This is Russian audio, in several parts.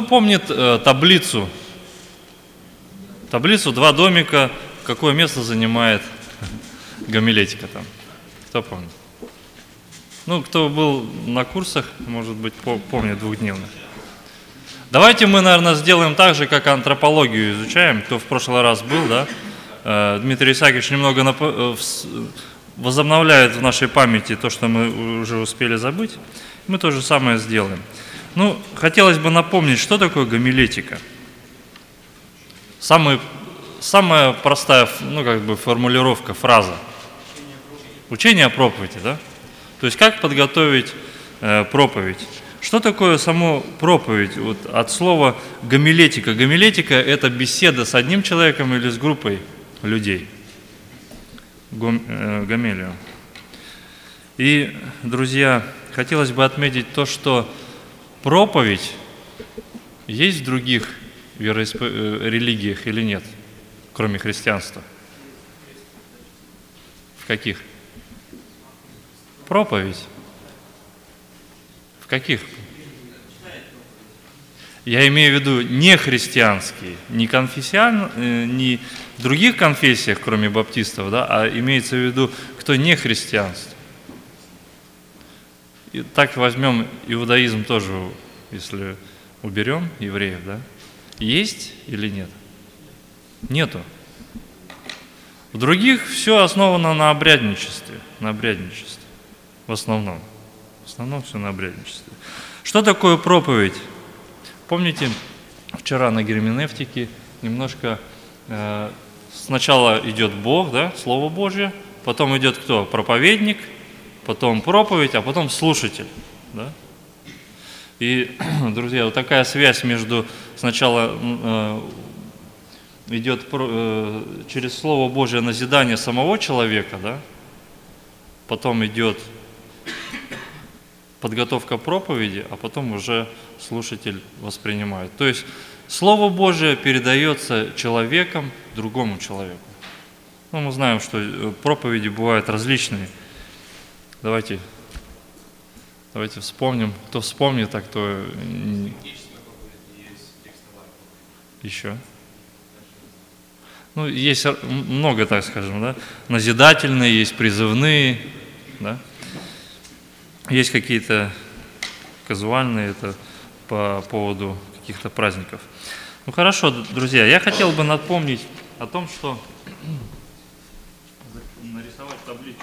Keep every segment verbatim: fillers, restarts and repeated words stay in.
помнит э, таблицу? Таблицу «Два домика». Какое место занимает гомилетика там? Кто помнит? Ну, кто был на курсах, может быть, помнит двухдневных. Давайте мы, наверное, сделаем так же, как антропологию изучаем. Кто в прошлый раз был, да? Дмитрий Исаакович немного нап... возобновляет в нашей памяти то, что мы уже успели забыть. Мы то же самое сделаем. Ну, хотелось бы напомнить, что такое гомилетика. Самый, самая простая, ну, как бы формулировка, фраза. Учение о проповеди, да? То есть, как подготовить э, проповедь. Что такое само проповедь? Вот от слова гомилетика. Гомилетика – это беседа с одним человеком или с группой людей. Гом, э, гомелию. И, друзья, хотелось бы отметить то, что проповедь есть в других вероисп... религиях или нет, кроме христианства? В каких? Проповедь. В каких? Я имею в виду не христианские, не конфессиональные, не в других конфессиях, кроме баптистов, да, а имеется в виду, кто не христианство. И так возьмем иудаизм тоже, если уберем евреев, да? Есть или нет? Нету. В других все основано на обрядничестве, на обрядничестве, в основном. В основном все на обрядничестве. Что такое проповедь? Помните, вчера на герменевтике немножко э, сначала идет Бог, да, Слово Божье, потом идет кто? Проповедник, потом проповедь, а потом слушатель. Да? И, друзья, вот такая связь между сначала э, идет э, через Слово Божье назидание самого человека, да? Потом идет подготовка проповеди, а потом уже слушатель воспринимает. То есть Слово Божие передается человеком другому человеку. Ну, мы знаем, что проповеди бывают различные. Давайте, давайте вспомним. Кто вспомнит, а кто... Еще. Ну, есть много, так скажем, да? Назидательные, есть призывные, да? Есть какие-то казуальные, это по поводу каких-то праздников. Ну хорошо, друзья, я хотел бы напомнить о том, что нарисовать табличку.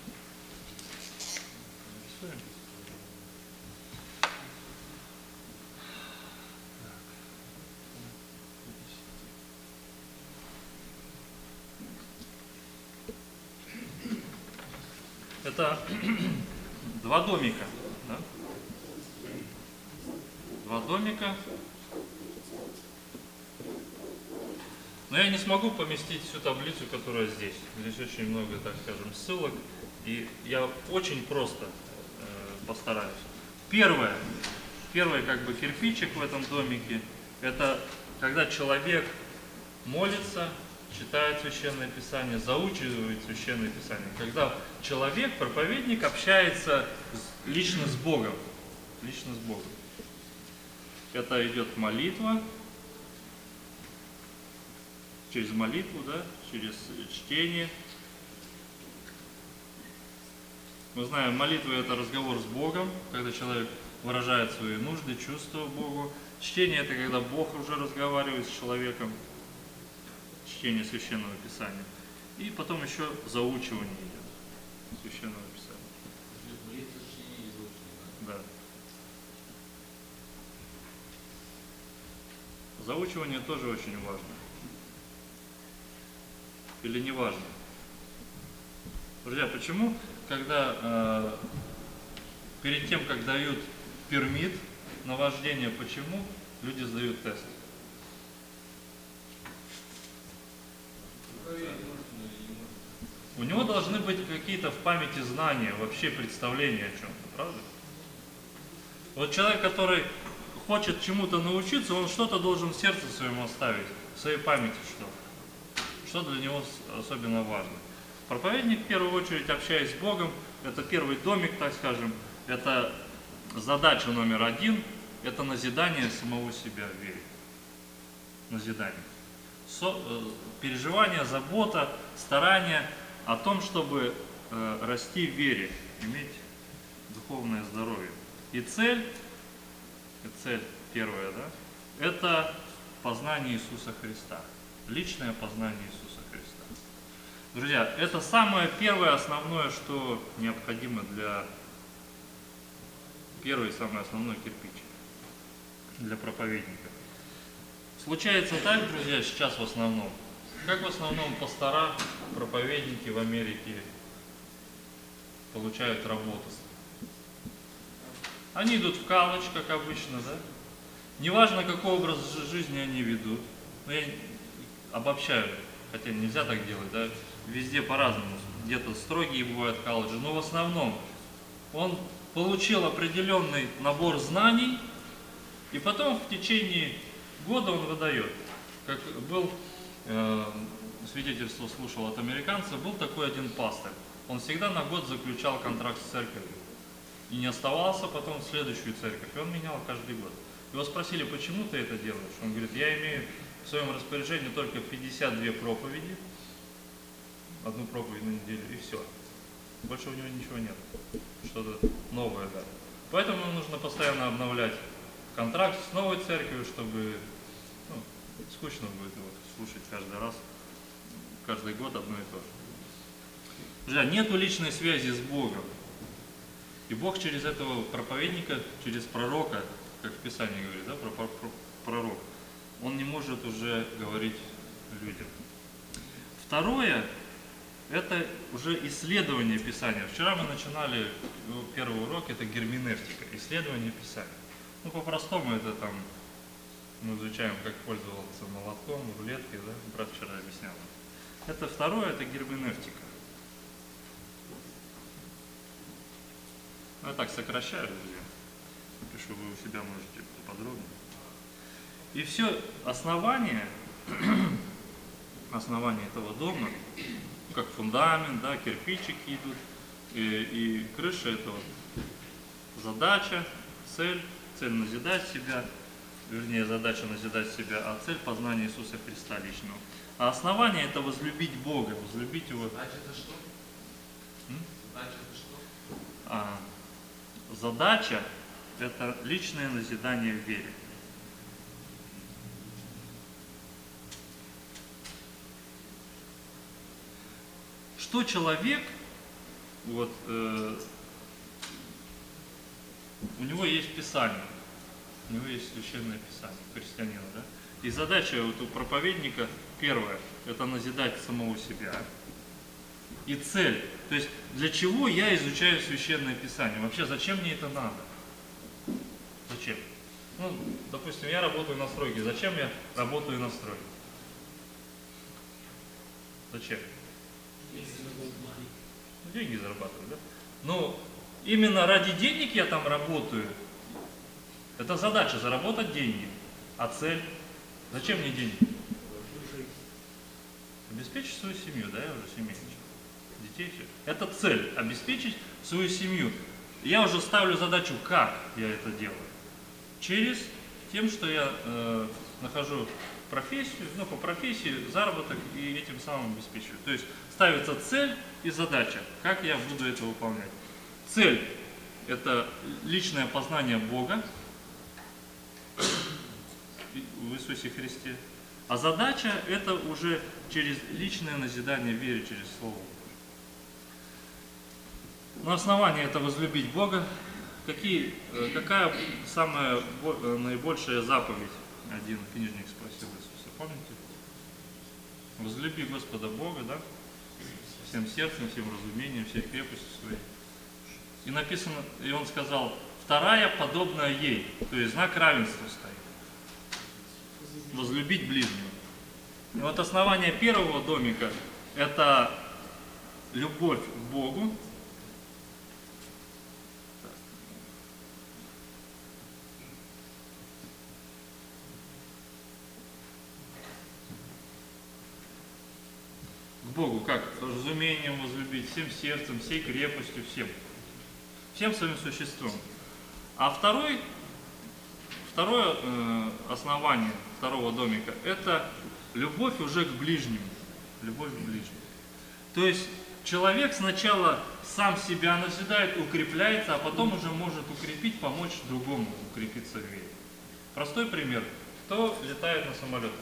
Это два домика. Да? Два домика. Но я не смогу поместить всю таблицу, которая здесь. Здесь очень много, так скажем, ссылок. И я очень просто э, постараюсь. Первое, первый как бы кирпичик в этом домике, это когда человек молится, читает Священное Писание, заучивает Священное Писание. Когда человек, проповедник, общается лично с Богом. Лично с Богом. Это идет молитва. Через молитву, да, через чтение. Мы знаем, молитва – это разговор с Богом, когда человек выражает свои нужды, чувства Богу. Чтение – это когда Бог уже разговаривает с человеком. Чтение Священного Писания. И потом еще заучивание идет Священного Писания. Да. Заучивание тоже очень важно. Или не важно? Друзья, почему, когда э, перед тем, как дают пермит на вождение, почему люди сдают тест? У него должны быть какие-то в памяти знания, вообще представления о чем-то, правда? Вот человек, который хочет чему-то научиться, он что-то должен в сердце своем оставить, в своей памяти что-то. Что для него особенно важно. Проповедник, в первую очередь, общаясь с Богом, это первый домик, так скажем, это задача номер один, это назидание самого себя в вере. Назидание. Со, э, переживание, забота, старание о том, чтобы э, расти в вере, иметь духовное здоровье. И цель, и цель первая, да, это познание Иисуса Христа. Личное познание Иисуса Христа. Друзья, это самое первое, основное, что необходимо для первый, самый основной кирпич для проповедника. Случается так, друзья, сейчас в основном, как в основном пастора, проповедники в Америке получают работу. Они идут в колледж, как обычно, да? Неважно, какой образ жизни они ведут. Но я обобщаю, хотя нельзя так делать, да? Везде по-разному. Где-то строгие бывают колледжи, но в основном он получил определенный набор знаний, и потом в течение года он выдает. Как был, э, свидетельство слушал от американца, был такой один пастор. Он всегда на год заключал контракт с церковью. И не оставался потом в следующую церковь. И он менял каждый год. Его спросили, почему ты это делаешь? Он говорит, я имею в своем распоряжении только пятьдесят две проповеди. Одну проповедь на неделю, и все. Больше у него ничего нет. Что-то новое, да. Поэтому нужно постоянно обновлять контракт с новой церковью, чтобы ну, скучно будет его слушать каждый раз, каждый год одно и то же. Друзья, нету личной связи с Богом. И Бог через этого проповедника, через пророка, как в Писании говорит, да, про, про, про пророк, он не может уже говорить людям. Второе, это уже исследование Писания. Вчера мы начинали первый урок, это герменевтика, исследование Писания. Ну, по-простому это там, мы изучаем, как пользоваться молотком, рулеткой, да, брат вчера объяснял. Это второе, это герменевтика. Я так сокращаю, друзья. Напишу, вы у себя можете поподробнее. И все основание, основание этого дома, ну, как фундамент, да, кирпичики идут, и, и крыша это вот задача, цель, цель назидать себя, вернее задача назидать себя, а цель познания Иисуса Христа личного. А основание это возлюбить Бога, возлюбить Его. Задача это что? М? Задача это что? А, задача это личное назидание в вере. Что человек, вот, э, у него есть Писание, у него есть священное Писание, христианина, да? И задача вот у проповедника первая, это назидать самого себя. И цель, то есть для чего я изучаю священное Писание? Вообще, зачем мне это надо? Зачем? Ну, допустим, я работаю на стройке, зачем я работаю на стройке? Зачем? Деньги зарабатывать, да? Но именно ради денег я там работаю. Это задача заработать деньги. А цель? Зачем мне деньги? Обеспечить свою семью, да, я уже семейный человек. Детей все. Это цель, обеспечить свою семью. Я уже ставлю задачу, как я это делаю. Через тем, что я э, нахожу профессию, ну по профессии заработок и этим самым обеспечиваю. То есть ставится цель и задача, как я буду это выполнять. Цель – это личное познание Бога в Иисусе Христе. А задача – это уже через личное назидание вере, через Слово. На основании это возлюбить Бога. Какие, какая самая наибольшая заповедь? Один книжник спросил Иисуса, помните? Возлюби Господа Бога, да? Всем сердцем, всем разумением, всей крепостью своей. И написано, и он сказал, вторая подобная ей, то есть знак равенства стоит. Возлюбить ближнего. И вот основание первого домика – это любовь к Богу. К Богу как? Разумением возлюбить, всем сердцем, всей крепостью, всем. Всем своим существом. А второй второе э, основание второго домика – это любовь уже к ближнему. Любовь к ближнему. То есть человек сначала сам себя назидает, укрепляется, а потом уже может укрепить, помочь другому укрепиться в вере. Простой пример. Кто летает на самолетах?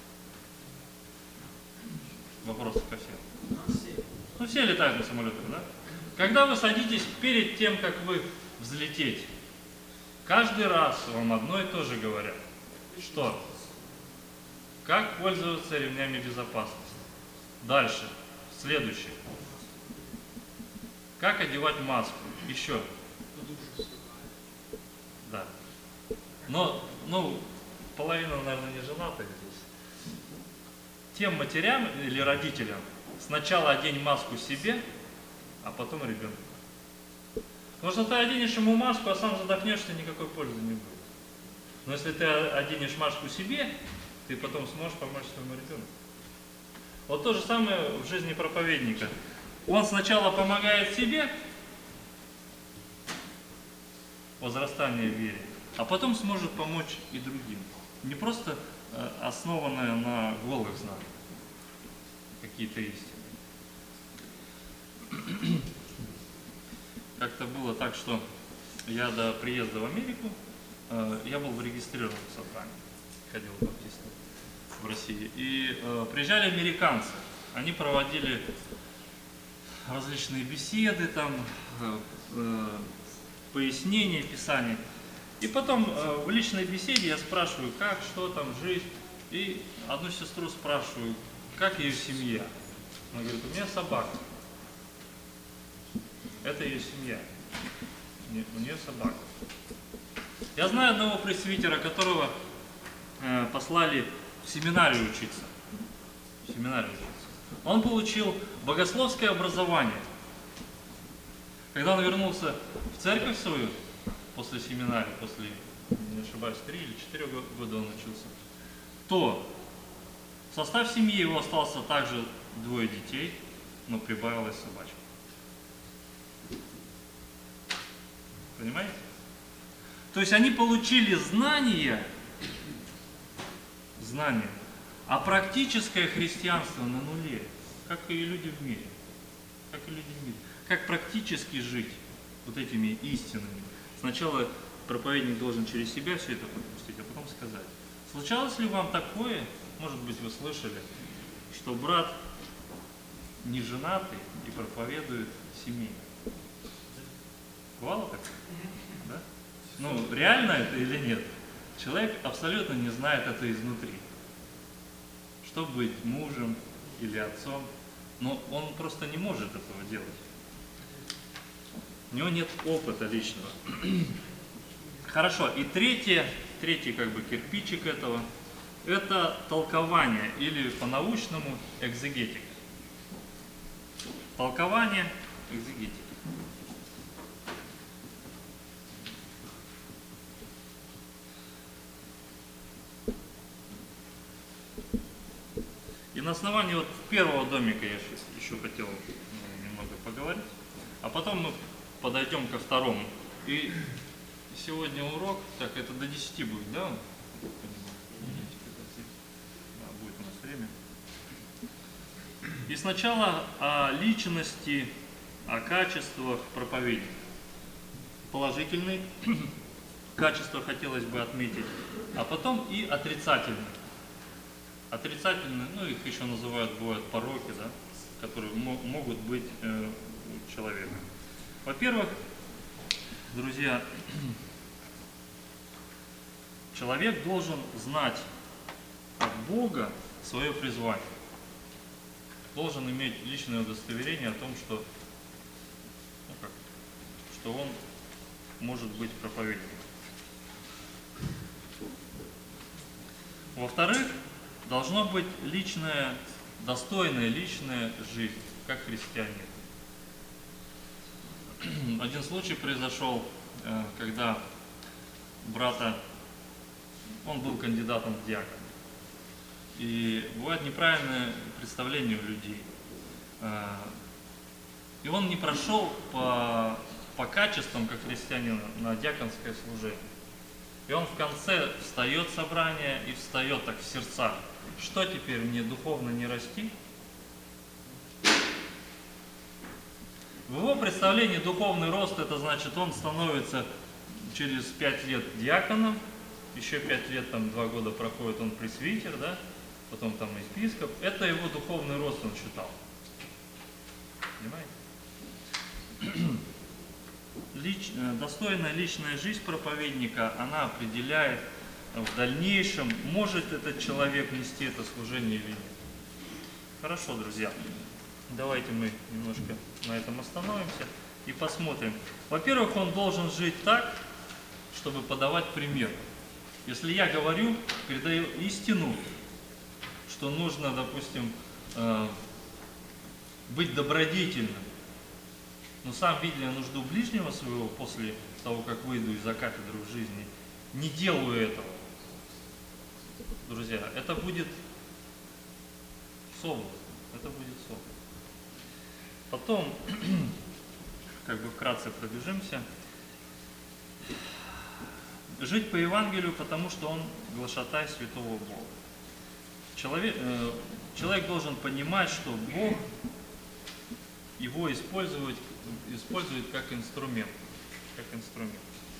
Вопрос ко всем. Ну, все летают на самолетах, да? Когда вы садитесь, перед тем, как вы взлететь, каждый раз вам одно и то же говорят. Что? Как пользоваться ремнями безопасности. Дальше. Следующее. Как одевать маску. Еще. Да. Но, ну, половина, наверное, не женатых здесь. Тем матерям или родителям сначала одень маску себе, а потом ребенку. Потому что ты оденешь ему маску, а сам задохнешься, никакой пользы не будет. Но если ты оденешь маску себе, ты потом сможешь помочь своему ребенку. Вот то же самое в жизни проповедника. Он сначала помогает себе, возрастание в вере, а потом сможет помочь и другим. Не просто основанное на голых знаниях, какие-то истины. Как-то было так, что я до приезда в Америку, э, я был зарегистрирован в собрании, ходил в баптисты в России. И э, приезжали американцы, они проводили различные беседы, там, э, э, пояснения, писания. И потом э, в личной беседе я спрашиваю, как, что там, жизнь. И одну сестру спрашиваю, как ее семья. Она говорит, у меня собака. Это ее семья. У нее собака. Я знаю одного пресвитера, которого э, послали в семинарию учиться. В семинарию учиться. Он получил богословское образование. Когда он вернулся в церковь свою, после семинарии, после, не ошибаюсь, три или четыре года он учился, то в состав семьи его остался также двое детей, но прибавилась собачка. Понимаете? То есть они получили знания, знания, а практическое христианство на нуле, как и люди в мире. Как и люди в мире. Как практически жить вот этими истинами. Сначала проповедник должен через себя все это пропустить, а потом сказать. Случалось ли вам такое, может быть, вы слышали, что брат не женатый и проповедует семейно? Бывало так? Да? Ну, реально это или нет? Человек абсолютно не знает это изнутри. Что быть мужем или отцом, но он просто не может этого делать. У него нет опыта личного. Хорошо, и третье, третий как бы кирпичик этого, это толкование или по-научному экзегетика. Толкование, экзегетика. И на основании вот первого домика я еще хотел немного поговорить, а потом мы подойдем ко второму. И сегодня урок, так это до десяти будет, да? Да, будет у нас время. И сначала о личности, о качествах проповедника. Положительные качества хотелось бы отметить, а потом и отрицательные. Отрицательные, ну их еще называют, бывают пороки, да, которые могут быть э, у человека. Во-первых, друзья, человек должен знать от Бога свое призвание. Должен иметь личное удостоверение о том, что, ну как, что он может быть проповедником. Во-вторых, должно быть личная, достойная личная жизнь, как христианин. Один случай произошел, когда брата, он был кандидатом в диаконы. И бывает неправильное представление у людей. И он не прошел по, по качествам, как христианин, на диаконское служение. И он в конце встает собрание и встает так в сердцах. Что теперь, мне духовно не расти? В его представлении духовный рост, это значит, он становится через пять лет диаконом, еще пять лет, там два года проходит, он пресвитер, да? Потом там епископ. Это его духовный рост он считал. Понимаете? Лич, достойная личная жизнь проповедника, она определяет в дальнейшем, может этот человек нести это служение или нет. Хорошо, друзья. Давайте мы немножко на этом остановимся и посмотрим. Во-первых, он должен жить так, чтобы подавать пример. Если я говорю, передаю истину, что нужно, допустим, быть добродетельным, но сам, видя нужду ближнего своего после того, как выйду из-за кафедры в жизни, не делаю этого. Друзья, это будет сову. Это будет сову. Потом, как бы вкратце пробежимся. Жить по Евангелию, потому что он глашатай святого Бога. Человек, э, человек должен понимать, что Бог его использует, использует как инструмент. Как инструмент.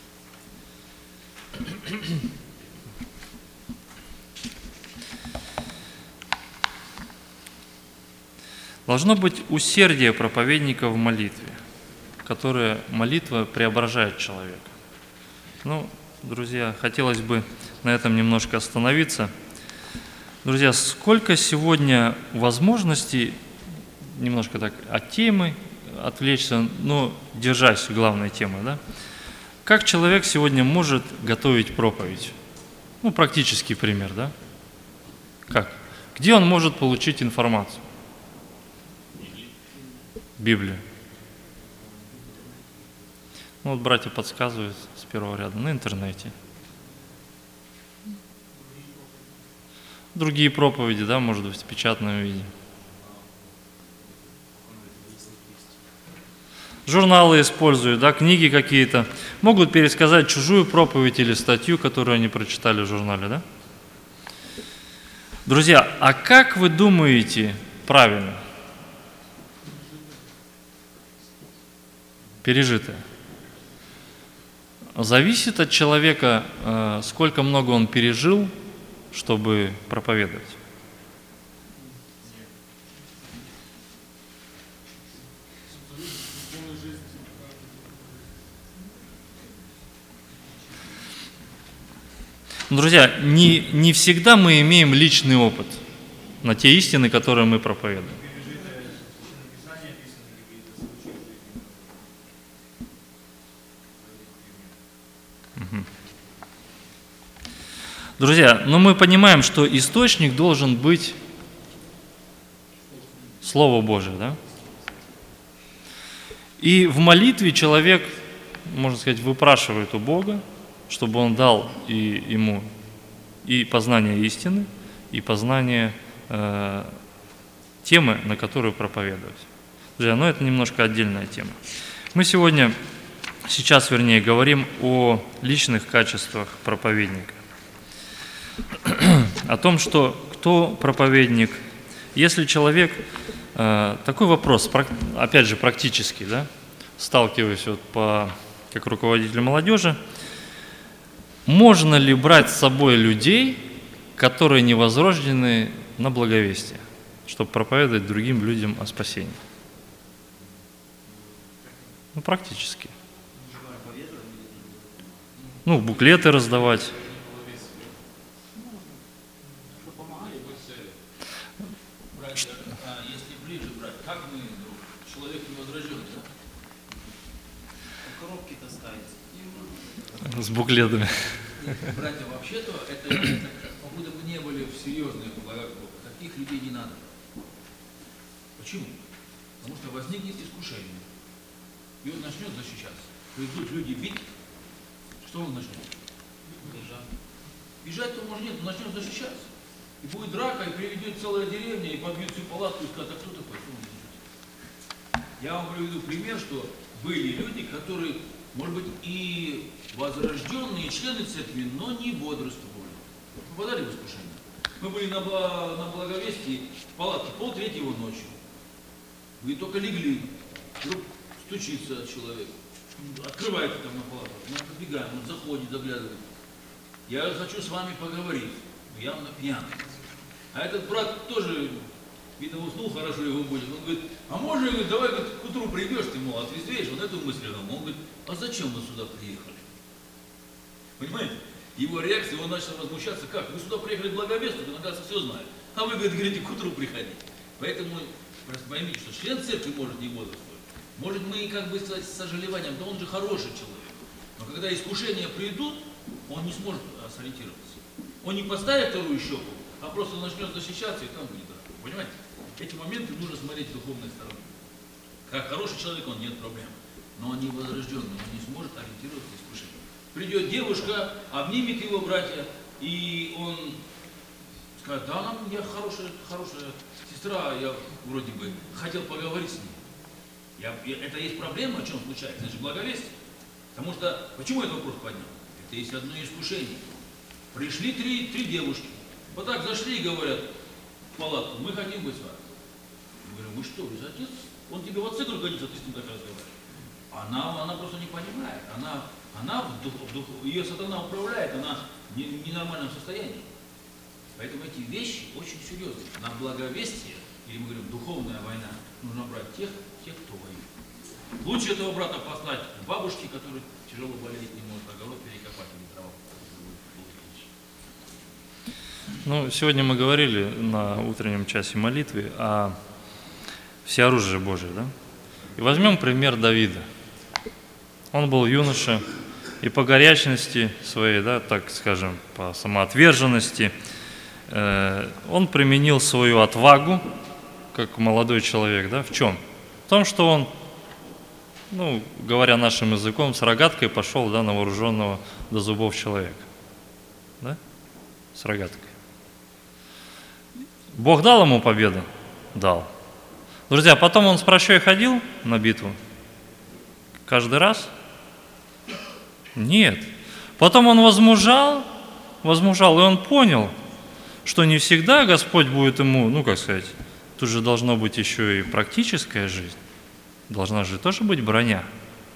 Должно быть усердие проповедника в молитве, которое молитва преображает человека. Ну, друзья, хотелось бы на этом немножко остановиться. Друзья, сколько сегодня возможностей, немножко так от темы отвлечься, но держась главной темы, да? Как человек сегодня может готовить проповедь? Ну, практический пример, да? Как? Где он может получить информацию? Библию. Ну, вот братья подсказывают с первого ряда на интернете. Другие проповеди, да, может быть, в печатном виде. Журналы используют, да, книги какие-то. Могут пересказать чужую проповедь или статью, которую они прочитали в журнале, да? Друзья, а как вы думаете правильно? Пережитое. Зависит от человека, сколько много он пережил, чтобы проповедовать. Друзья, не, не всегда мы имеем личный опыт на те истины, которые мы проповедуем. Друзья, но мы понимаем, что источник должен быть Слово Божие, да? И в молитве человек, можно сказать, выпрашивает у Бога, чтобы Он дал и ему и познание истины, и познание э, темы, на которую проповедовать. Друзья, но это немножко отдельная тема. Мы сегодня, сейчас вернее, говорим о личных качествах проповедника. О том, что кто проповедник. Если человек, э, такой вопрос, опять же практический, да, сталкиваюсь вот по, как руководитель молодежи, можно ли брать с собой людей, которые не возрождены на благовестие, чтобы проповедовать другим людям о спасении? Ну, практически. Ну, буклеты раздавать. С буклетами. Братья, вообще-то, это, это как будто бы не были серьезные глазах Бога. Таких людей не надо. Почему? Потому что возникнет искушение. И он начнет защищаться. Придут люди бить, что он начнет? Бежать. Бежать-то может нет, он начнет защищаться. И будет драка, и приведет целая деревня, и побьют всю палатку, и скажут, а кто такой? Что он защищается? Я вам приведу пример, что были люди, которые может быть, и возрожденные члены церкви, но не бодрствовали. Попадали в искушение. Мы были на, на благовестии в палатке полтретьего ночью. Вы только легли, вдруг стучится человек, открывайте там на палатку, мы подбегаем, он заходит, заглядывает. Я хочу с вами поговорить, явно пьяный. А этот брат тоже, видно, уснул хорошо, его будет. Он говорит, а можно, говорит, давай говорит, к утру придешь, ты, мол, отрезвеешь, вот эту мысль. Он говорит, а зачем мы сюда приехали? Понимаете? Его реакция, он начал возмущаться, как? Вы сюда приехали благовествовать, он, оказывается, все знает. А вы, говорит, говорите, к утру приходить. Поэтому поймите, что член церкви может не бодрствовать. Может, мы, как бы сказать, с сожалением, да он же хороший человек. Но когда искушения придут, он не сможет сориентироваться. Он не поставит вторую щеку, а просто начнет защищаться, и там будет. Понимаете? Эти моменты нужно смотреть с духовной стороны. Как хороший человек, он нет проблем. Но он не возрожденный, он не сможет ориентироваться в искушении. Придет девушка, обнимет его братья, и он скажет, да, она у меня хорошая, хорошая сестра, я вроде бы хотел поговорить с ней. Я, это есть проблема, о чем случается, это же благовестие. Потому что, почему этот вопрос поднял? Это есть одно искушение. Пришли три, три девушки, вот так зашли и говорят в палатку, мы хотим быть с вами. Я говорю, вы что, вы отец? Он тебе в отцы годится, ты с ним так разговариваешь. Она, она просто не понимает, она, она в дух, в дух, ее сатана управляет, она не, в ненормальном состоянии. Поэтому эти вещи очень серьезные. На благовестие, или мы говорим, духовная война, нужно брать тех, тех, кто воюет. Лучше этого брата послать к бабушке, который тяжело болеет, не может огород перекопать или дрова. Ну, сегодня мы говорили на утреннем часе молитвы о всеоружии Божие, да? И возьмем пример Давида. Он был юноша, и по горячности своей, да, так скажем, по самоотверженности, э, он применил свою отвагу, как молодой человек, да, в чем? В том, что он, ну, говоря нашим языком, с рогаткой пошел, да, на вооруженного до зубов человека. Да? С рогаткой. Бог дал ему победу? Дал. Друзья, потом он с прощой ходил на битву? Каждый раз? Нет. Потом он возмужал, возмужал, и он понял, что не всегда Господь будет ему, ну, как сказать, тут же должно быть еще и практическая жизнь. Должна же тоже быть броня.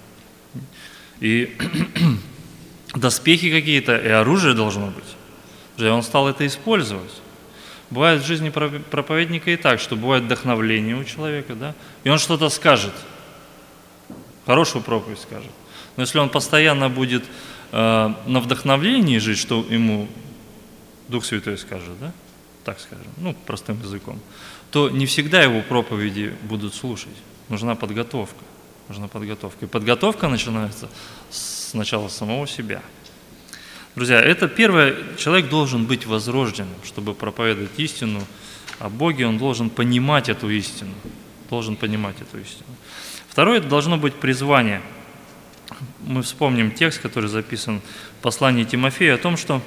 И доспехи какие-то, и оружие должно быть. И он стал это использовать. Бывает в жизни проповедника и так, что бывает вдохновление у человека, да, и он что-то скажет, хорошую проповедь скажет. Но если он постоянно будет э, на вдохновлении жить, что ему Дух Святой скажет, да, так скажем, ну, простым языком, то не всегда его проповеди будут слушать. Нужна подготовка. Нужна подготовка. И подготовка начинается сначала с самого себя. Друзья, это первое, человек должен быть возрожденным, чтобы проповедовать истину о Боге, он должен понимать эту истину. Должен понимать эту истину. Второе, это должно быть призвание. Мы вспомним текст, который записан в послании Тимофею, о том, что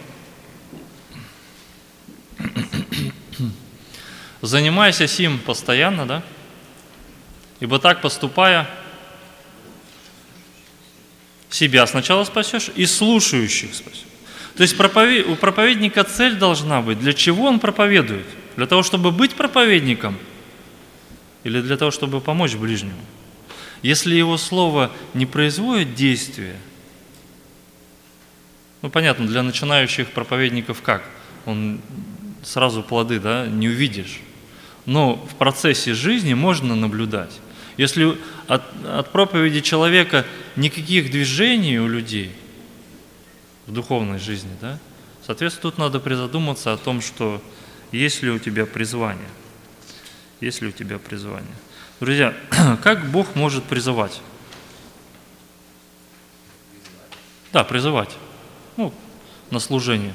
занимайся сим постоянно, да? Ибо так поступая, себя сначала спасешь и слушающих спасешь. То есть у проповедника цель должна быть, для чего он проповедует? Для того, чтобы быть проповедником или для того, чтобы помочь ближнему? Если его слово не производит действия, ну понятно, для начинающих проповедников как? Он сразу плоды, да, не увидишь. Но в процессе жизни можно наблюдать. Если от, от проповеди человека никаких движений у людей в духовной жизни, да, соответственно, тут надо призадуматься о том, что есть ли у тебя призвание. Есть ли у тебя призвание. Друзья, как Бог может призывать? Да, призывать. Ну, на служение.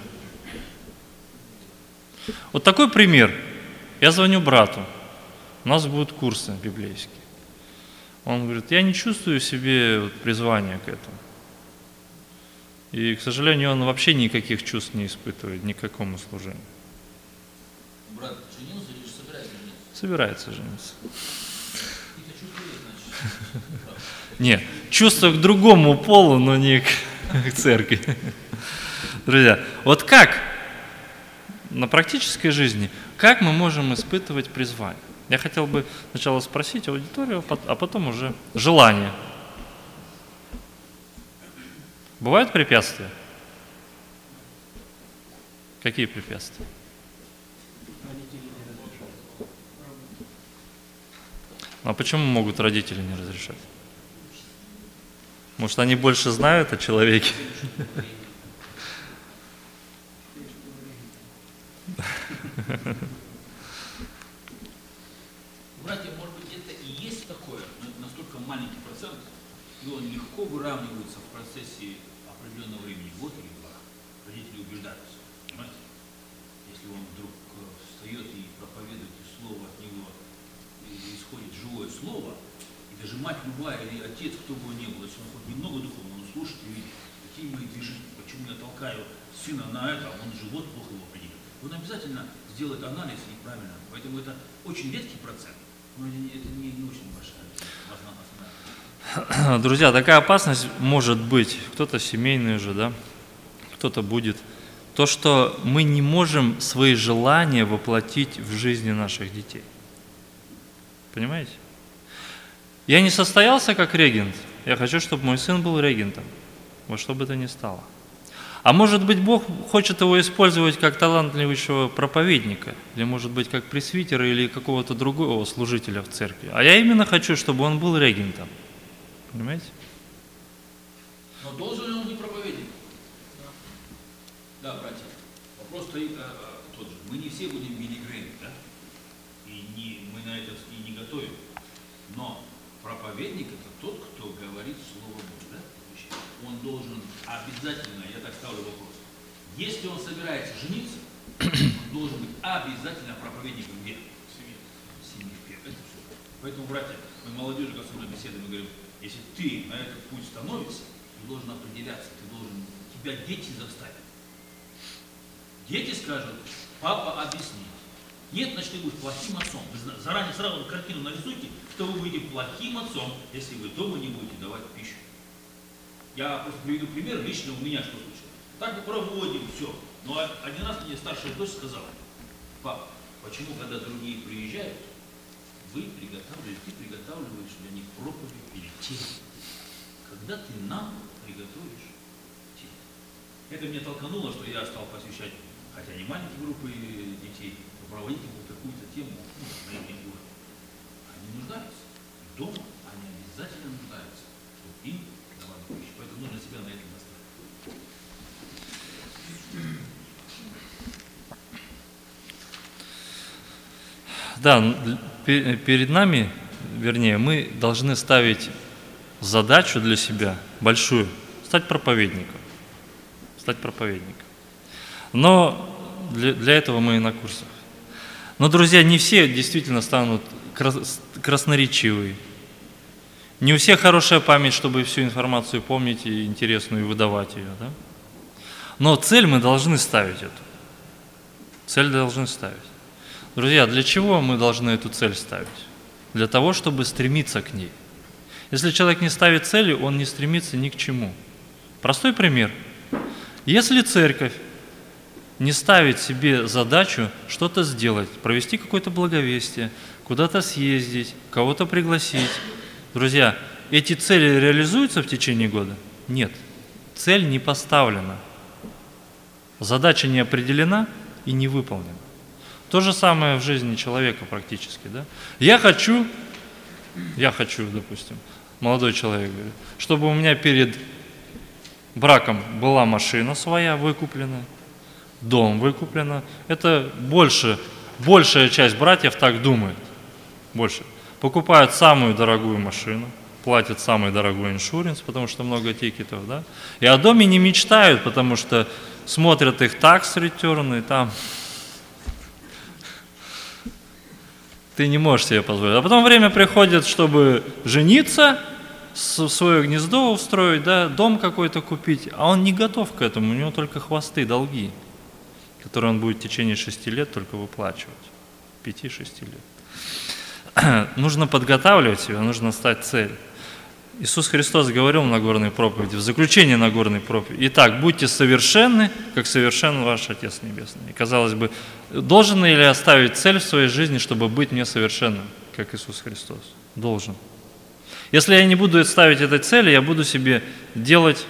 Вот такой пример. Я звоню брату. У нас будут курсы библейские. Он говорит, я не чувствую в себе призвания к этому. И, к сожалению, он вообще никаких чувств не испытывает ни к какому служению. Брат женился или собирается жениться? Собирается жениться. Какие-то чувства есть, значит. Нет, чувства к другому полу, но не к, к церкви. Друзья, вот как на практической жизни, как мы можем испытывать призвание? Я хотел бы сначала спросить аудиторию, а потом уже желание. Бывают препятствия? Какие препятствия? А почему могут родители не разрешать? Может, они больше знают о человеке? Братья, может быть, это и есть такое, но это настолько маленький процент, и он легко выравнивается в процессе определенного времени, год или два. Родители убеждаются, понимаете? Если он вдруг встает и проповедует, и слово от него, и исходит живое слово, и даже мать любая или отец, кто бы он ни был, если он хоть немного духовно, он слушает и видит, какие мои движения, почему я толкаю сына на это, а он живот плохо его определил. Он обязательно сделает анализ и правильно. Поэтому это очень редкий процент, но это не, не очень большая, важна. Друзья, такая опасность может быть, кто-то семейный уже, да, кто-то будет. То, что мы не можем свои желания воплотить в жизни наших детей. Понимаете? Я не состоялся как регент. Я хочу, чтобы мой сын был регентом. Во что бы то ни стало. А может быть, Бог хочет его использовать как талантливого проповедника, или может быть, как пресвитера или какого-то другого служителя в церкви. А я именно хочу, чтобы он был регентом. Понимаете? Но должен ли он быть проповедником? Да, да, братья. Вопрос стоит а, а, тот же. Мы не все будем Билли Грэм, да? И не, мы на это и не готовим. Но проповедник — это тот, кто говорит Слово Божье, да? Он должен обязательно, я так ставлю вопрос, если он собирается жениться, он должен быть обязательно проповедником где? В семье. В семье. Это все. Поэтому, братья, мы молодежи, как особенно беседуем, мы говорим, если ты на этот путь становишься, ты должен определяться, ты должен, тебя дети заставят. Дети скажут, папа объяснит. Нет, значит, ты будешь плохим отцом. Вы заранее сразу картину нарисуйте, что вы будете плохим отцом, если вы дома не будете давать пищу. Я просто приведу пример, лично у меня что случилось. Так мы проводим все. Но один раз мне старшая дочь сказала, пап, почему, когда другие приезжают, вы приготавливаете, ты приготавливаешь для них проповедь или тему. Когда ты нам приготовишь тему. Это меня толкануло, что я стал посвящать, хотя не маленькие группы детей, проводить какую-то тему, ну, на их уровне. Они нуждаются. Дома они обязательно нуждаются, чтобы им давали пищу. Поэтому нужно себя на этом настроить. Да, перед нами, вернее, мы должны ставить задачу для себя большую, стать проповедником. Стать проповедником. Но для, для этого мы и на курсах. Но, друзья, не все действительно станут крас, красноречивые. Не у всех хорошая память, чтобы всю информацию помнить и интересную и выдавать ее. Да? Но цель мы должны ставить эту. Цель должны ставить. Друзья, для чего мы должны эту цель ставить? Для того, чтобы стремиться к ней. Если человек не ставит цели, он не стремится ни к чему. Простой пример. Если церковь не ставит себе задачу что-то сделать, провести какое-то благовестие, куда-то съездить, кого-то пригласить, друзья, эти цели реализуются в течение года? Нет. Цель не поставлена. Задача не определена и не выполнена. То же самое в жизни человека практически. Да? Я хочу, я хочу, допустим, молодой человек говорит, чтобы у меня перед браком была машина своя выкупленная, дом выкуплен. Это больше, большая часть братьев так думает. Больше. Покупают самую дорогую машину, платят самый дорогой иншуренс, потому что много тикетов, да? И о доме не мечтают, потому что смотрят их tax return, и там ты не можешь себе позволить. А потом время приходит, чтобы жениться, свое гнездо устроить, да, дом какой-то купить, а он не готов к этому, у него только хвосты, долги, которые он будет в течение шести лет только выплачивать, пяти-шести лет. нужно подготавливать себя, нужно стать целью. Иисус Христос говорил в Нагорной проповеди, в заключении Нагорной проповеди: «Итак, будьте совершенны, как совершен ваш Отец Небесный». И, казалось бы, должен ли я оставить цель в своей жизни, чтобы быть мне совершенным, как Иисус Христос? Должен. Если я не буду ставить этой цели, я буду себе делать,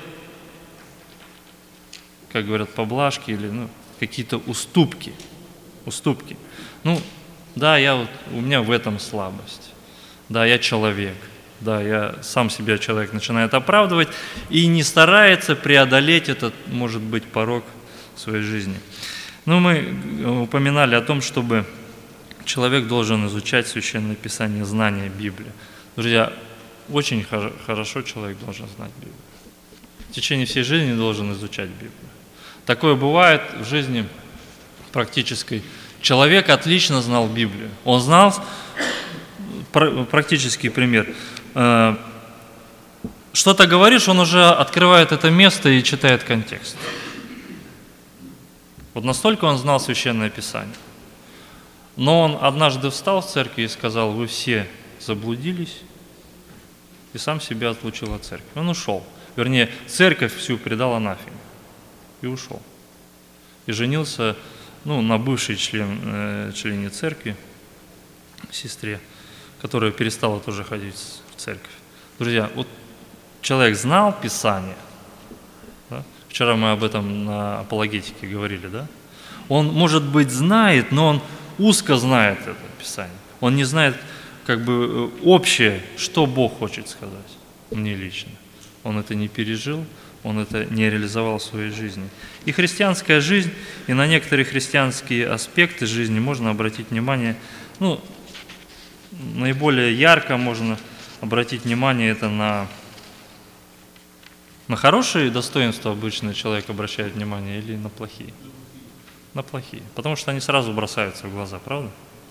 как говорят, поблажки или ну, какие-то уступки. Уступки. Ну, да, я вот, у меня в этом слабость. Да, я человек. Да, я сам себя человек начинает оправдывать и не старается преодолеть этот, может быть, порог в своей жизни. Ну, мы упоминали о том, чтобы человек должен изучать Священное Писание, знание Библии. Друзья, очень хорошо человек должен знать Библию. В течение всей жизни должен изучать Библию. Такое бывает в жизни практической. Человек отлично знал Библию. Он знал, практический пример, что-то говоришь, он уже открывает это место и читает контекст. Вот настолько он знал Священное Писание. Но он однажды встал в церкви и сказал: вы все заблудились, и сам себя отлучил от церкви. Он ушел. Вернее, церковь всю предал анафеме. И ушел. И женился ну, на бывшей член, э, члене церкви, сестре, которая перестала тоже ходить в церковь. Друзья, вот человек знал Писание. Да? Вчера мы об этом на апологетике говорили, да? Он, может быть, знает, но он узко знает это Писание. Он не знает, как бы, общее, что Бог хочет сказать мне лично. Он это не пережил, он это не реализовал в своей жизни. И христианская жизнь, и на некоторые христианские аспекты жизни можно обратить внимание, ну, наиболее ярко можно обратить внимание это на, на хорошие достоинства обычно человек обращает внимание или на плохие? На плохие. Потому что они сразу бросаются в глаза, правда?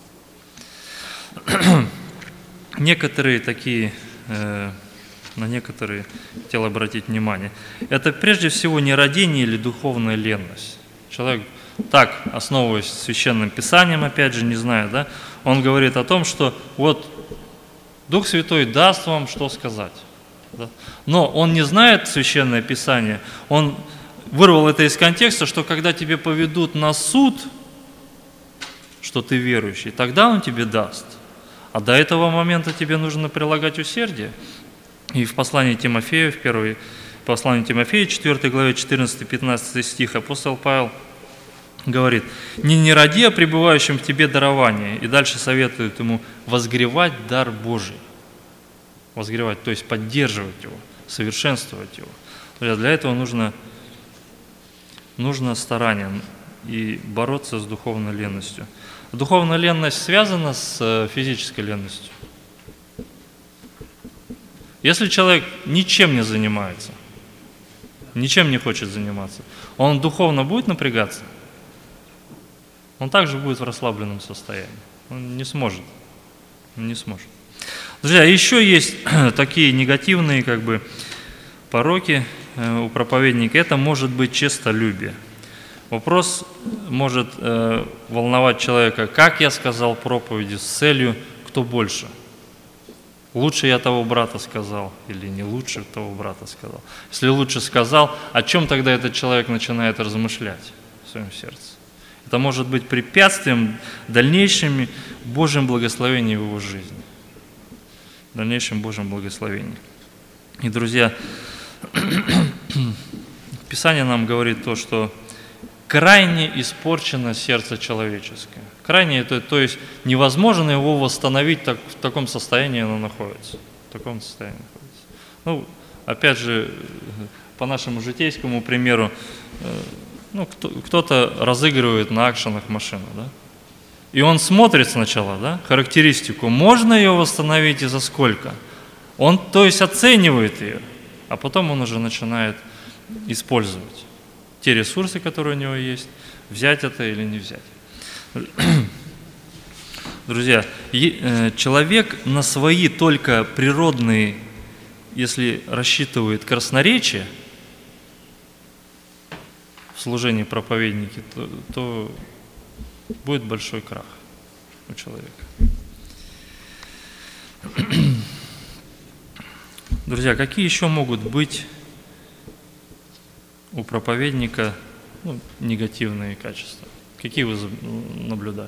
Некоторые такие, э, на некоторые хотел обратить внимание. Это прежде всего не родение или духовная ленность. Человек так, основываясь Священным Писанием, опять же, не знаю, да, он говорит о том, что вот Дух Святой даст вам что сказать. Да? Но он не знает Священное Писание, он вырвал это из контекста, что когда тебе поведут на суд, что ты верующий, тогда он тебе даст. А до этого момента тебе нужно прилагать усердие. И в послании Тимофею, в первой послании Тимофея, четвёртой главе, четырнадцатый-пятнадцатый стих, апостол Павел говорит: «Не неради о пребывающем в тебе даровании». И дальше советует ему возгревать дар Божий. Возгревать, то есть поддерживать его, совершенствовать его. Для этого нужно, нужно старание и бороться с духовной ленностью. Духовная ленность связана с физической ленностью. Если человек ничем не занимается, ничем не хочет заниматься, он духовно будет напрягаться? Он также будет в расслабленном состоянии. Он не сможет. Он не сможет. Друзья, еще есть такие негативные как бы пороки у проповедника. Это может быть честолюбие. Вопрос может э, волновать человека: как я сказал проповеди с целью, кто больше? Лучше я того брата сказал или не лучше того брата сказал? Если лучше сказал, о чем тогда этот человек начинает размышлять в своем сердце? Это может быть препятствием дальнейшим Божьим благословением в его жизни. Дальнейшем Божьем благословении. И, друзья, Писание нам говорит то, что крайне испорчено сердце человеческое. Крайне, это, то есть невозможно его восстановить, так, в таком состоянии оно находится. В таком состоянии находится. Ну, опять же, по нашему житейскому примеру, ну, кто, кто-то разыгрывает на акшенах машину, да? И он смотрит сначала, да, характеристику, можно ее восстановить и за сколько. Он, то есть, оценивает ее, а потом он уже начинает использовать те ресурсы, которые у него есть, взять это или не взять. Друзья, человек на свои только природные, если рассчитывает красноречие в служении проповедники, то, то будет большой крах у человека. Друзья, какие еще могут быть у проповедника ну, негативные качества? Какие вы наблюдали?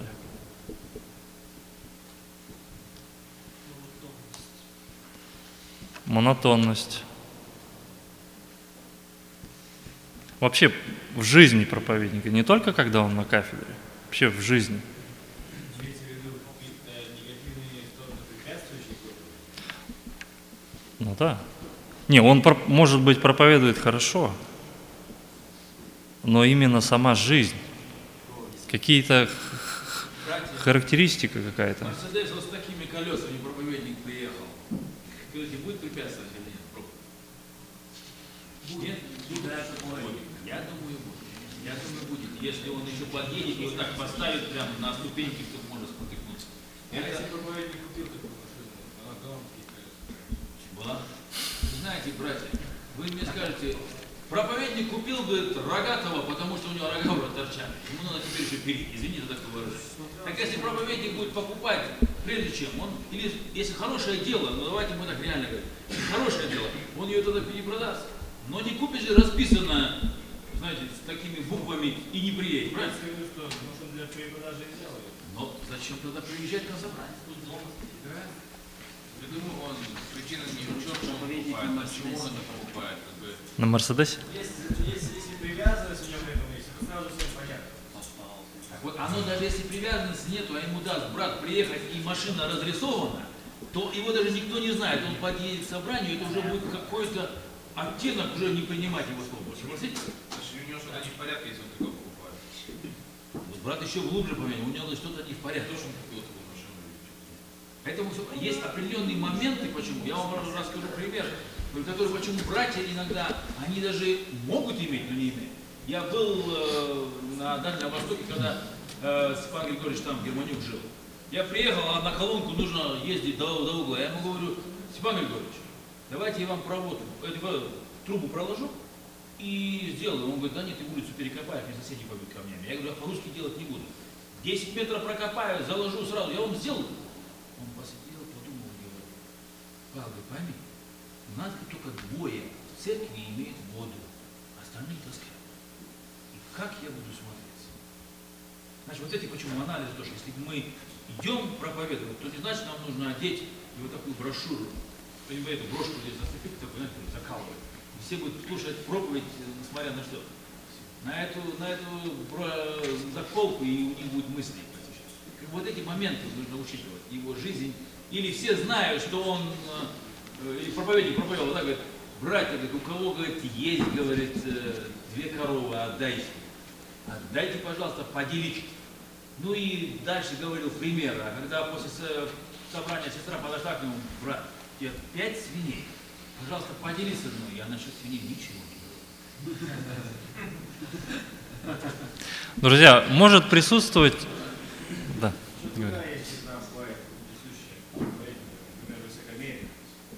Монотонность. Вообще в жизни проповедника, не только когда он на кафедре, вообще в жизни. Ну да. Не, он, может быть, проповедует хорошо, но именно сама жизнь, какие-то характеристика какая-то. Мерседес вот с такими колесами проповедник приехал. Скажите, будет препятствовать или нет? Нет? Я думаю, будет. Я думаю, будет. Если он еще подъедет и вот так поставит прямо на ступеньки, то может спотыкнуться. Это проповедник купил такую машину, она голландские колеса. Была? Знаете, братья, вы мне скажете, проповедник купил, говорит, рогатого, потому что у него рога уже торчат. Ему надо теперь еще перить. Извините за такое выражение. Так если проповедник будет покупать, прежде чем он, или если хорошее дело, ну давайте мы так реально говорим, если хорошее дело, он ее тогда перепродаст. Но не купишь же расписанное, знаете, с такими буквами и не приедет, правильно? Я скажу, что может для перепродажи и сделают. Но зачем тогда приезжать на собрание? Да? Я думаю, он причина не в чем, что он покупает, а чего он это покупает. Как бы. На Мерседесе? Если, если, если привязанность у него к этому есть, то сразу все понятно. Так вот, оно даже если привязанности нету, а ему даст брат приехать и машина разрисована, то его даже никто не знает. Он подъедет к собранию, это уже будет какой-то оттенок уже не принимать его слово. Согласитесь? Значит, у него что-то не в порядке, если он такое покупает. Вот брат еще глубже понял, у него что-то не в порядке. Кто же он купил такую машину? Поэтому есть определенные моменты, почему, я вам расскажу пример, которые почему братья иногда, они даже могут иметь, но не имеют. Я был э, на Дальнем Востоке, когда э, Степан Григорьевич там, Германюк, жил. Я приехал, а на колонку нужно ездить до, до угла. Я ему говорю, Степан Григорьевич, давайте я вам проводку, э, трубу проложу и сделаю. Он говорит, да нет, ты улицу перекопаешь, мне соседи побьют камнями. Я говорю, я по-русски делать не буду. десять метров прокопаю, заложу сразу, я вам сделаю. Он посидел, подумал, говорит, Павел, пойми, у нас только двое в церкви имеют воду, остальные таскают. И как я буду смотреться? Значит, вот эти почему анализ тоже, если мы идем проповедовать, то не значит, нам нужно одеть и вот такую брошюру, либо эту брошку здесь зацепить, такой, знаете, закалывать. И все будут слушать проповедь, несмотря на что. На эту, на эту заколку, и у них будут мысли. Вот эти моменты нужно учитывать, его жизнь. Или все знают, что он, или проповедник проповедовал, так говорит, братья, говорит, у кого, говорит, есть, говорит, две коровы, отдайте. Отдайте, пожалуйста, поделите. Ну и дальше говорил пример. А когда после собрания сестра подошла к нему, брат, у тебя пять свиней. Пожалуйста, поделись со мной. Я насчет свиней ничего не говорю. Друзья, может присутствовать... Да. Всегда есть нам бывает присущее, например, высокомерие,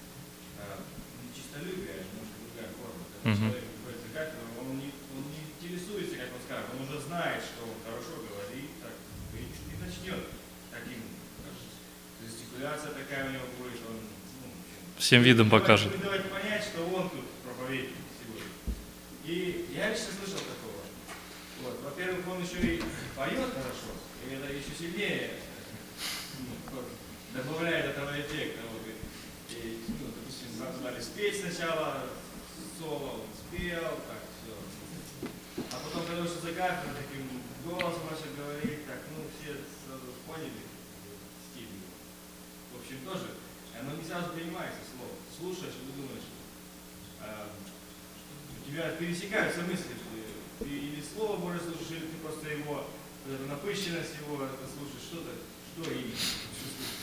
нечистолюбие, может, другая форма. Когда человек приходит за кафедру, он не, он не интересуется, как он скажет, он уже знает, что он хорошо говорит, так, и, и начнет таким, жестикуляция такая у него будет, он ну, всем видом покажет. Давайте понять, что он тут проповедник сегодня. И я лично слышал такого. Вот. Во-первых, он еще и поет хорошо, и это еще сильнее ну, добавляет этого эффекта. Вот. И, ну, допустим, назвали спеть сначала, соло, он спел, так, все. А потом, когда вышел за кафедру, таким голосом начал говорить, так, ну, все сразу поняли стиль. В общем, тоже, оно не сразу принимается слово. Слушаешь, и ты думаешь, а, у тебя пересекаются мысли, что ты или слово Божие слушаешь, или ты просто его, эту напыщенность его это слушаешь, что-то, что именно чувствуешь.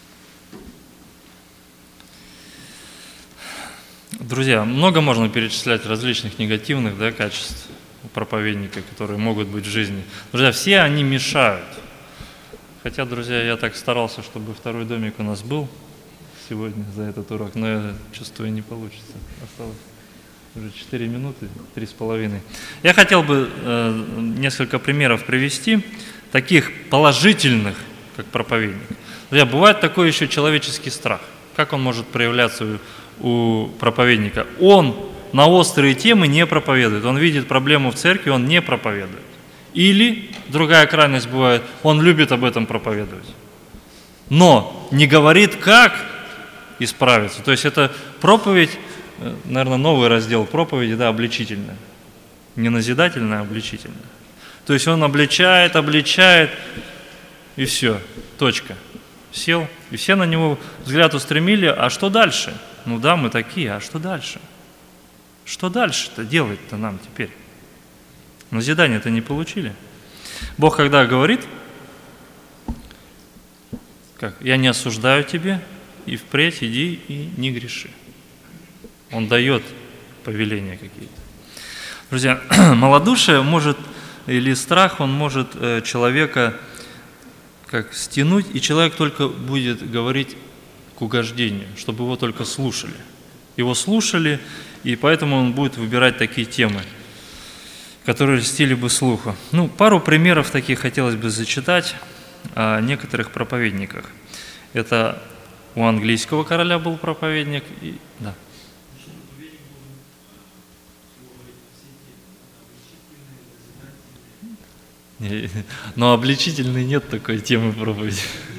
Друзья, много можно перечислять различных негативных да, качеств у проповедника, которые могут быть в жизни. Друзья, все они мешают. Хотя, друзья, я так старался, чтобы второй домик у нас был сегодня за этот урок, но я чувствую, не получится. Осталось уже четыре минуты, три с половиной. Я хотел бы э, несколько примеров привести, таких положительных, как проповедник. Друзья, бывает такой еще человеческий страх. Как он может проявляться у, у проповедника? Он на острые темы не проповедует. Он видит проблему в церкви, он не проповедует. Или, другая крайность бывает, он любит об этом проповедовать, но не говорит, как исправиться. То есть это проповедь, наверное, новый раздел проповеди, да, обличительная. Не назидательная, а обличительная. То есть он обличает, обличает, и все, точка. Сел, и все на него взгляд устремили, а что дальше? Ну да, мы такие, а что дальше? Что дальше-то делать-то нам теперь? Назидание-то не получили. Бог когда говорит, как, я не осуждаю тебя, и впредь иди и не греши. Он дает повеления какие-то. Друзья, малодушие может, или страх, он может э, человека как стянуть, и человек только будет говорить к угождению, чтобы его только слушали. Его слушали, и поэтому он будет выбирать такие темы, которые льстили бы слуху. Ну, пару примеров таких хотелось бы зачитать о некоторых проповедниках. Это у английского короля был проповедник, и, да. Но обличительной нет такой темы проповеди.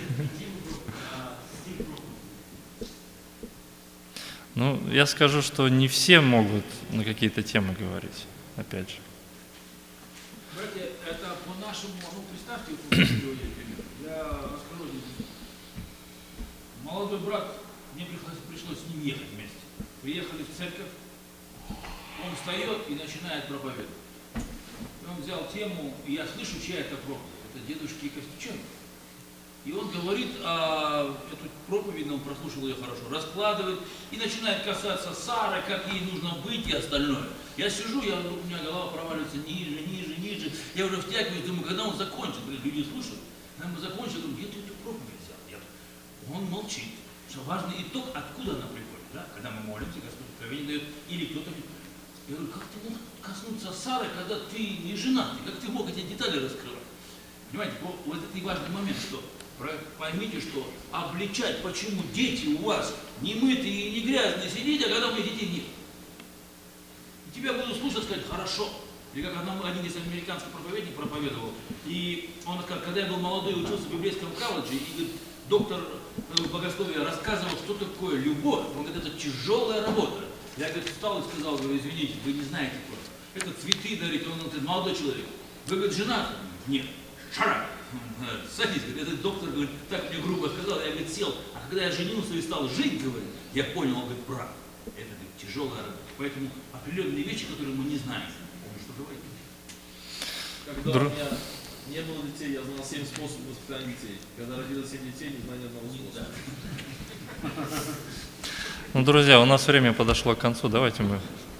Ну, я скажу, что не все могут на какие-то темы говорить, опять же. Братья, это по-нашему, ну, представьте, пример. Я расскажу один. Молодой брат, мне пришлось, пришлось с ним ехать вместе. Приехали в церковь, он встает и начинает проповедовать. Он взял тему, и я слышу, чья это проповедь. Это дедушки Костюченко. И он говорит, а эту проповедь, он прослушал ее хорошо, раскладывает и начинает касаться Сары, как ей нужно быть и остальное. Я сижу, я, у меня голова проваливается ниже, ниже, ниже. Я уже втягиваюсь, думаю, когда он закончит. Люди слушают. Когда он закончил, думаю, где ты эту проповедь взял? Я, он молчит. Что важный итог, откуда она приходит. Да? Когда мы молимся, Господь откровение дает, или кто-то... Я говорю, как ты мог коснуться Сары, когда ты не женат? Как ты мог эти детали раскрывать? Понимаете, вот это и важный момент, что поймите, что обличать, почему дети у вас не мытые и не грязные сидите, а когда у меня детей нет. И тебя будут слушать, сказать, хорошо. И как одному, один из американских проповедников проповедовал, и он сказал, когда я был молодой, учился в библейском колледже, и говорит, доктор богословия рассказывал, что такое любовь. Он говорит, это тяжелая работа. Я, говорит, встал и сказал, говорю, извините, вы не знаете просто. Это цветы дарит, он говорит, молодой человек. Вы, говорит, женаты? Нет. Шара! Садись, говорит, этот доктор, говорит, так мне грубо сказал, я, говорит, сел. А когда я женился и стал жить, говорит, я понял, он говорит, брат, это, говорит, тяжелая работа. Поэтому определенные вещи, которые мы не знаем, помню, что говорить. Когда Друг... у меня не было детей, я знал семь способов воспитания детей. Когда родилось семь детей, не знаю ни одного способа. Ну, друзья, у нас время подошло к концу. Давайте мы